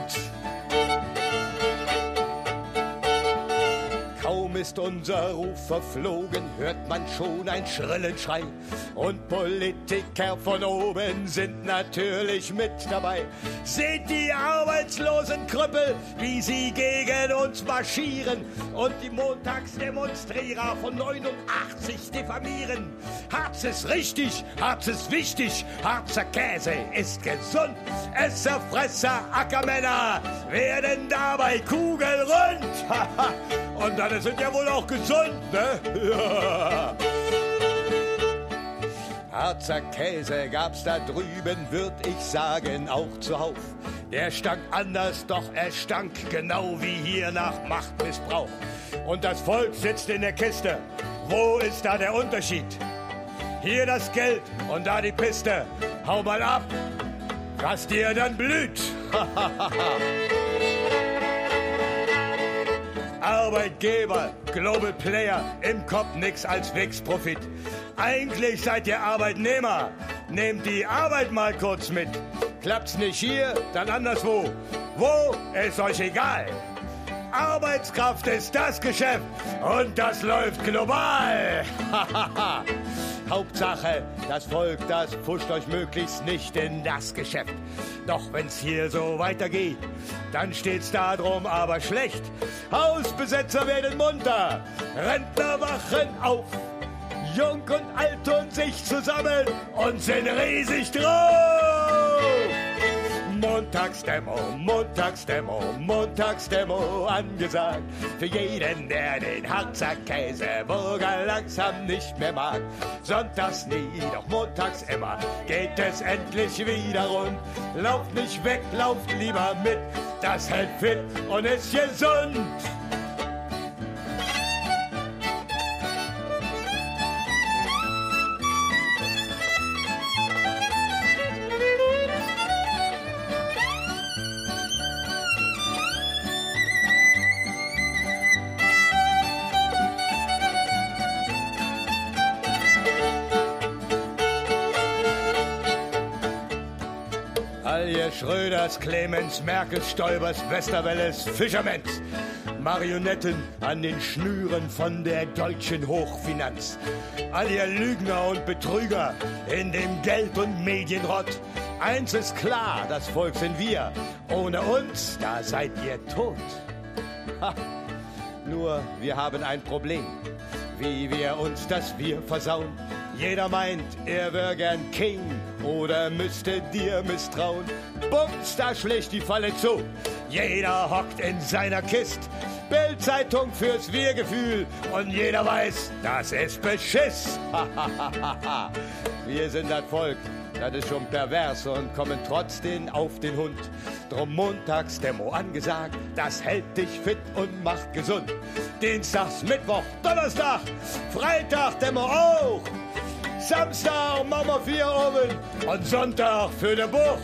Kaum ist unser Ruf verflogen, hört man schon ein schrillen Schrei. Und Politiker von oben sind natürlich mit dabei. Seht die arbeitslosen Krüppel, wie sie gegen uns marschieren und die Montagsdemonstrierer von 89 diffamieren. Harz ist richtig, Harz ist wichtig, Harzer Käse ist gesund. Esserfresser, Ackermänner werden dabei kugelrund. Und dann sind ja wohl auch gesund, ne? Ja. Harzer Käse gab's da drüben, würd ich sagen, auch zuhauf. Der stank anders, doch er stank genau wie hier nach Machtmissbrauch. Und das Volk sitzt in der Kiste. Wo ist da der Unterschied? Hier das Geld und da die Piste. Hau mal ab, was dir dann blüht. Arbeitgeber, Global Player, im Kopf nix als Wix-Profit. Eigentlich seid ihr Arbeitnehmer, nehmt die Arbeit mal kurz mit. Klappt's nicht hier, dann anderswo. Wo, ist euch egal. Arbeitskraft ist das Geschäft und das läuft global. Hauptsache, das Volk, das pfuscht euch möglichst nicht in das Geschäft. Doch wenn's hier so weitergeht, dann steht's da drum aber schlecht. Hausbesetzer werden munter, Rentner wachen auf. Jung und alt tun sich zusammen und sind riesig drauf. Montagsdemo angesagt. Für jeden, der den Harzer Käseburger langsam nicht mehr mag. Sonntags nie, doch montags immer geht es endlich wieder rund. Lauft nicht weg, lauft lieber mit, das hält fit und ist gesund. Wir Schröders, Clemens, Merkels, Stoibers, Westerwelles, Fischermans. Marionetten an den Schnüren von der deutschen Hochfinanz. All ihr Lügner und Betrüger in dem Geld- und Medienrott. Eins ist klar, das Volk sind wir. Ohne uns, da seid ihr tot. Ha. Nur, wir haben ein Problem. Wie wir uns das Wir versauen. Jeder meint, er wär gern King oder müsste dir misstrauen. Bums, da schlägt die Falle zu. Jeder hockt in seiner Kist. Bildzeitung fürs Wir-Gefühl und jeder weiß, das ist Beschiss. Wir sind das Volk, das ist schon pervers und kommen trotzdem auf den Hund. Drum Montagsdemo angesagt, das hält dich fit und macht gesund. Dienstags, Mittwoch, Donnerstag, Freitag Demo auch. Samstag machen wir 4 oben und Sonntag für den Buch.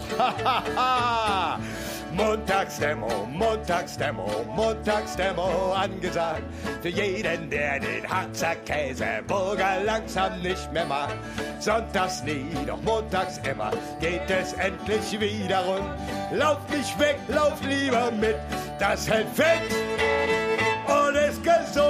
Montagsdemo, Montagsdemo, Montagsdemo angesagt. Für jeden, der den Harzer Käseburger langsam nicht mehr mag. Sonntags nie, doch montags immer geht es endlich wieder rund. Lauft nicht weg, lauft lieber mit, das hält fit und ist gesund.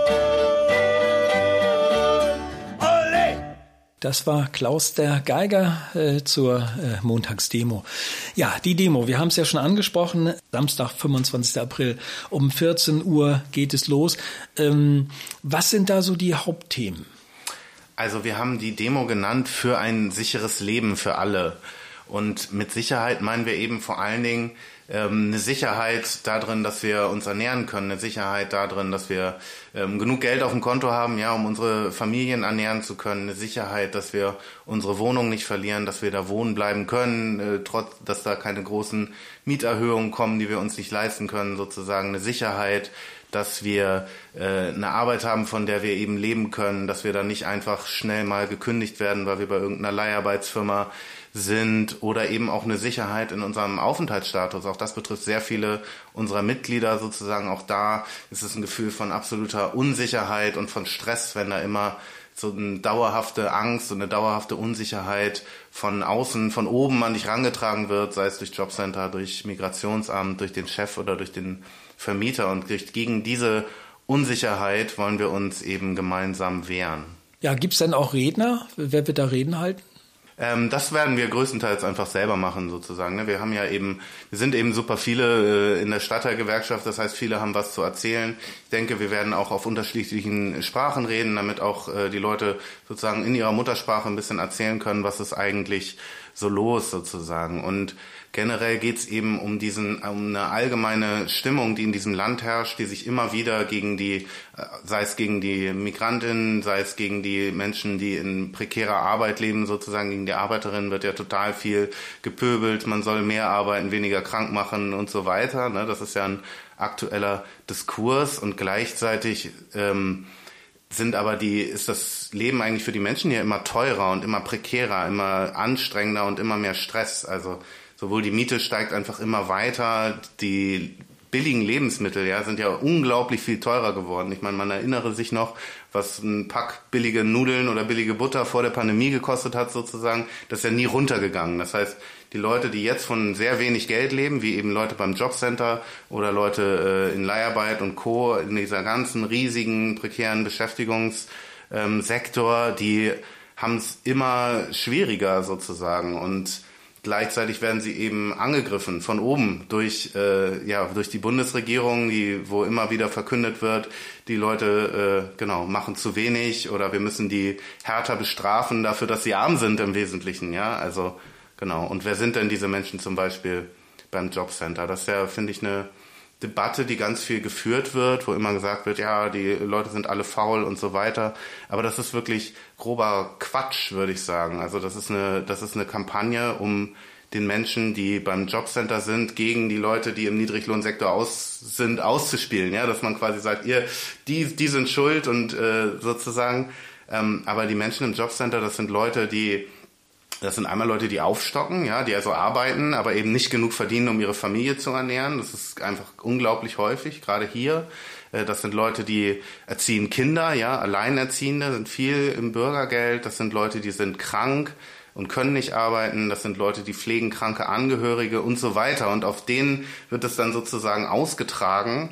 Das war Klaus der Geiger zur Montagsdemo. Ja, die Demo, wir haben es ja schon angesprochen, Samstag, 25. April um 14 Uhr geht es los. Was sind da so die Hauptthemen? Also wir haben die Demo genannt für ein sicheres Leben für alle. Und mit Sicherheit meinen wir eben vor allen Dingen eine Sicherheit darin, dass wir uns ernähren können, eine Sicherheit darin, dass wir genug Geld auf dem Konto haben, ja, um unsere Familien ernähren zu können, eine Sicherheit, dass wir unsere Wohnung nicht verlieren, dass wir da wohnen bleiben können, trotz, dass da keine großen Mieterhöhungen kommen, die wir uns nicht leisten können, sozusagen eine Sicherheit, dass wir eine Arbeit haben, von der wir eben leben können, dass wir da nicht einfach schnell mal gekündigt werden, weil wir bei irgendeiner Leiharbeitsfirma sind, oder eben auch eine Sicherheit in unserem Aufenthaltsstatus. Auch das betrifft sehr viele unserer Mitglieder sozusagen. Auch da ist es ein Gefühl von absoluter Unsicherheit und von Stress, wenn da immer so eine dauerhafte Angst und eine dauerhafte Unsicherheit von außen, von oben an dich rangetragen wird, sei es durch Jobcenter, durch Migrationsamt, durch den Chef oder durch den Vermieter. Und gegen diese Unsicherheit wollen wir uns eben gemeinsam wehren. Ja, gibt's denn auch Redner? Wer wird da Reden halten? Das werden wir größtenteils einfach selber machen sozusagen. Wir sind eben super viele in der Stadtteilgewerkschaft, das heißt, viele haben was zu erzählen. Ich denke, wir werden auch auf unterschiedlichen Sprachen reden, damit auch die Leute sozusagen in ihrer Muttersprache ein bisschen erzählen können, was ist eigentlich so los sozusagen. Und generell geht's eben um eine allgemeine Stimmung, die in diesem Land herrscht, die sich immer wieder sei es gegen die Migrantinnen, sei es gegen die Menschen, die in prekärer Arbeit leben, sozusagen gegen die Arbeiterinnen wird ja total viel gepöbelt, man soll mehr arbeiten, weniger krank machen und so weiter. Das ist ja ein aktueller Diskurs und gleichzeitig ist das Leben eigentlich für die Menschen hier immer teurer und immer prekärer, immer anstrengender und immer mehr Stress. Also sowohl die Miete steigt einfach immer weiter, die billigen Lebensmittel sind ja unglaublich viel teurer geworden. Ich meine, man erinnere sich noch, was ein Pack billige Nudeln oder billige Butter vor der Pandemie gekostet hat sozusagen. Das ist ja nie runtergegangen. Das heißt, die Leute, die jetzt von sehr wenig Geld leben, wie eben Leute beim Jobcenter oder Leute in Leiharbeit und Co., in dieser ganzen riesigen, prekären Beschäftigungssektor, die haben es immer schwieriger sozusagen. Und gleichzeitig werden sie eben angegriffen von oben durch die Bundesregierung, wo immer wieder verkündet wird, die Leute machen zu wenig oder wir müssen die härter bestrafen dafür, dass sie arm sind im Wesentlichen, ja, also genau. Und wer sind denn diese Menschen zum Beispiel beim Jobcenter? Das ist ja, finde ich, eine Debatte, die ganz viel geführt wird, wo immer gesagt wird, ja, die Leute sind alle faul und so weiter. Aber das ist wirklich grober Quatsch, würde ich sagen. Also das ist eine Kampagne, um den Menschen, die beim Jobcenter sind, gegen die Leute, die im Niedriglohnsektor auszuspielen. Ja, dass man quasi sagt, die sind schuld und sozusagen. Aber die Menschen im Jobcenter, das sind Leute, die Das sind einmal Leute, die aufstocken, ja, die also arbeiten, aber eben nicht genug verdienen, um ihre Familie zu ernähren. Das ist einfach unglaublich häufig, gerade hier. Das sind Leute, die erziehen Kinder, ja, Alleinerziehende sind viel im Bürgergeld. Das sind Leute, die sind krank und können nicht arbeiten. Das sind Leute, die pflegen kranke Angehörige und so weiter. Und auf denen wird es dann sozusagen ausgetragen.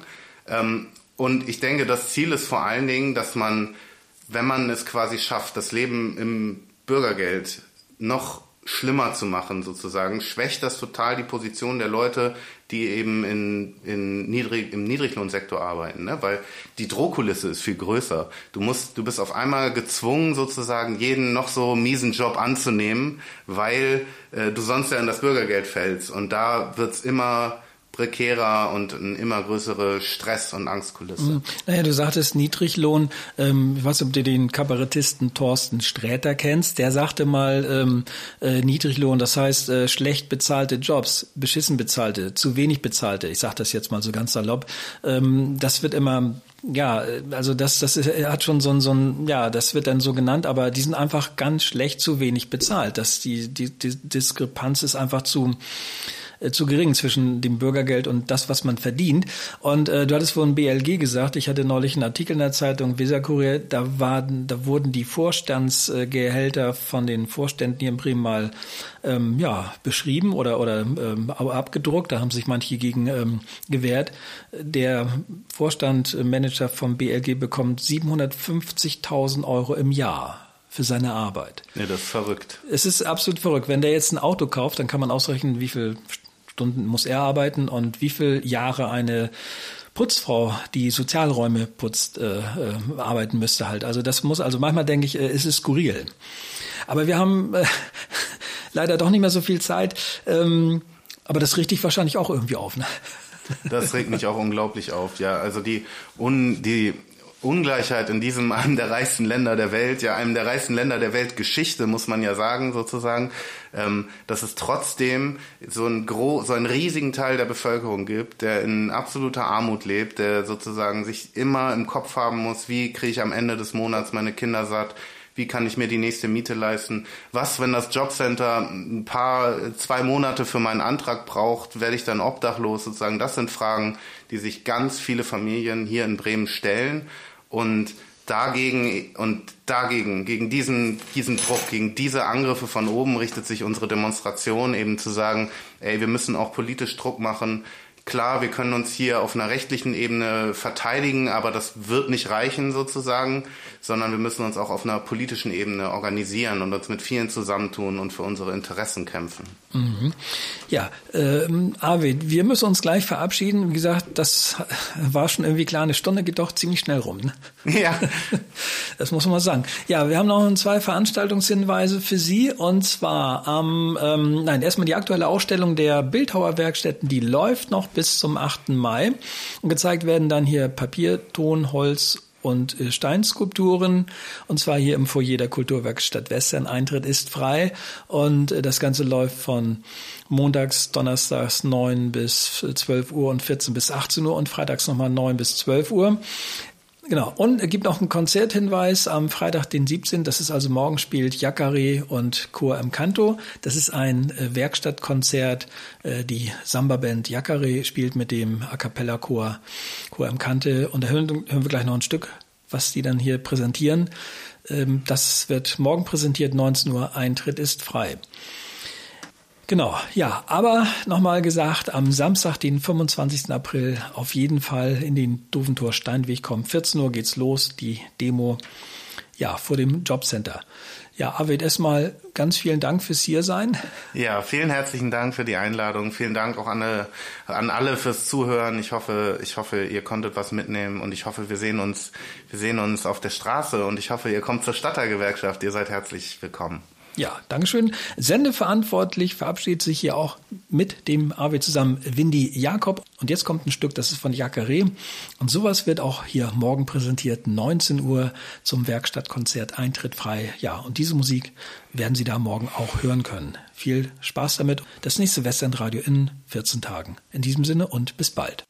Und ich denke, das Ziel ist vor allen Dingen, dass man, wenn man es quasi schafft, das Leben im Bürgergeld noch schlimmer zu machen, sozusagen, schwächt das total die Position der Leute, die eben im Niedriglohnsektor arbeiten, ne? Weil die Drohkulisse ist viel größer. Du bist auf einmal gezwungen, sozusagen jeden noch so miesen Job anzunehmen, weil du sonst ja in das Bürgergeld fällst. Und da wird's immer prekärer und eine immer größere Stress- und Angstkulisse. Naja, du sagtest Niedriglohn. Ich weiß nicht, ob du den Kabarettisten Thorsten Sträter kennst. Der sagte mal, Niedriglohn, das heißt schlecht bezahlte Jobs, beschissen bezahlte, zu wenig bezahlte. Ich sage das jetzt mal so ganz salopp. Das wird immer... Ja, also das hat schon so ein, ja, das wird dann so genannt, aber die sind einfach ganz schlecht zu wenig bezahlt. Die Diskrepanz ist einfach zu gering zwischen dem Bürgergeld und das, was man verdient. Und du hattest vorhin BLG gesagt, ich hatte neulich einen Artikel in der Zeitung Weser-Kurier, da wurden die Vorstandsgehälter von den Vorständen hier in Bremen mal beschrieben oder abgedruckt. Da haben sich manche gegen gewehrt. Der Manager vom BLG bekommt 750.000 Euro im Jahr für seine Arbeit. Ja, das ist verrückt. Es ist absolut verrückt. Wenn der jetzt ein Auto kauft, dann kann man ausrechnen, wie viel Stunden muss er arbeiten und wie viele Jahre eine Putzfrau, die Sozialräume putzt, arbeiten müsste halt. Also das muss, also manchmal denke ich, es ist skurril. Aber wir haben leider doch nicht mehr so viel Zeit. Aber das regt dich wahrscheinlich auch irgendwie auf, ne? Das regt mich auch unglaublich auf, ja. Also die Ungleichheit in einem der reichsten Länder der Welt, ja, einem der reichsten Länder der Weltgeschichte, muss man ja sagen, sozusagen, dass es trotzdem so einen riesigen Teil der Bevölkerung gibt, der in absoluter Armut lebt, der sozusagen sich immer im Kopf haben muss, wie kriege ich am Ende des Monats meine Kinder satt, wie kann ich mir die nächste Miete leisten? Was, wenn das Jobcenter 2 Monate für meinen Antrag braucht, werde ich dann obdachlos? Sozusagen, das sind Fragen, die sich ganz viele Familien hier in Bremen stellen. Und gegen diesen Druck, gegen diese Angriffe von oben richtet sich unsere Demonstration, eben zu sagen, wir müssen auch politisch Druck machen. Klar, wir können uns hier auf einer rechtlichen Ebene verteidigen, aber das wird nicht reichen sozusagen, sondern wir müssen uns auch auf einer politischen Ebene organisieren und uns mit vielen zusammentun und für unsere Interessen kämpfen. Mhm. Ja, Arvid, wir müssen uns gleich verabschieden. Wie gesagt, das war schon irgendwie klar, eine Stunde geht doch ziemlich schnell rum. Ne? Ja. Das muss man mal sagen. Ja, wir haben noch 2 Veranstaltungshinweise für Sie, und zwar erstmal die aktuelle Ausstellung der Bildhauerwerkstätten, die läuft noch bis zum 8. Mai. Und gezeigt werden dann hier Papier, Ton, Holz und Steinskulpturen, und zwar hier im Foyer der Kulturwerkstatt Westend. Eintritt ist frei und das Ganze läuft von montags, donnerstags 9 bis 12 Uhr und 14 bis 18 Uhr und freitags nochmal 9 bis 12 Uhr. Genau, und es gibt noch einen Konzerthinweis am Freitag, den 17. Das ist also morgen, spielt Jacare und Chor im Canto. Das ist ein Werkstattkonzert. Die Samba-Band Jacare spielt mit dem A-Cappella-Chor im Cante. Und da hören wir gleich noch ein Stück, was die dann hier präsentieren. Das wird morgen präsentiert, 19 Uhr. Eintritt ist frei. Genau, ja, aber nochmal gesagt, am Samstag, den 25. April, auf jeden Fall in den Doventor Steinweg kommen. 14 Uhr geht's los, die Demo, ja, vor dem Jobcenter. Ja, Arvid, erstmal ganz vielen Dank fürs Hiersein. Ja, vielen herzlichen Dank für die Einladung. Vielen Dank auch an alle fürs Zuhören. Ich hoffe, ihr konntet was mitnehmen, und ich hoffe, wir sehen uns auf der Straße, und ich hoffe, ihr kommt zur Stadtteilgewerkschaft. Ihr seid herzlich willkommen. Ja, Dankeschön. Sendeverantwortlich verabschiedet sich hier auch mit dem Arvid zusammen Windy Jakob. Und jetzt kommt ein Stück, das ist von Jacare. Und sowas wird auch hier morgen präsentiert, 19 Uhr zum Werkstattkonzert, Eintritt frei. Ja, und diese Musik werden Sie da morgen auch hören können. Viel Spaß damit. Das nächste Westendradio in 14 Tagen. In diesem Sinne und bis bald.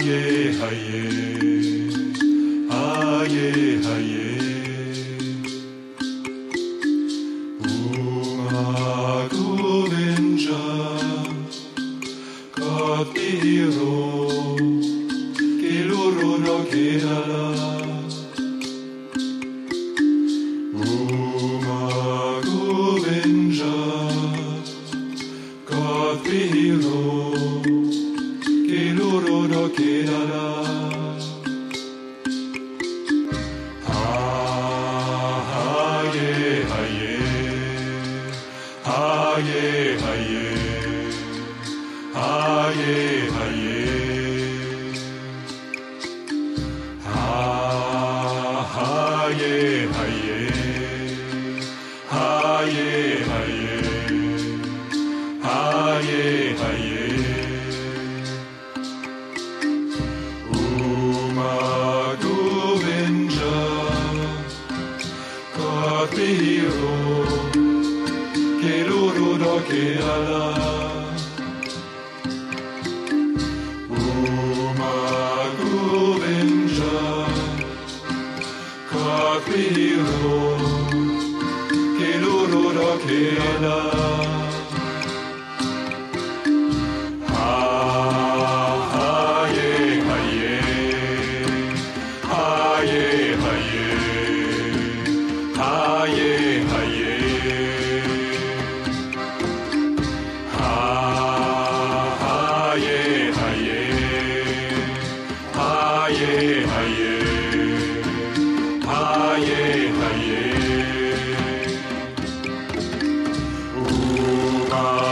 Uma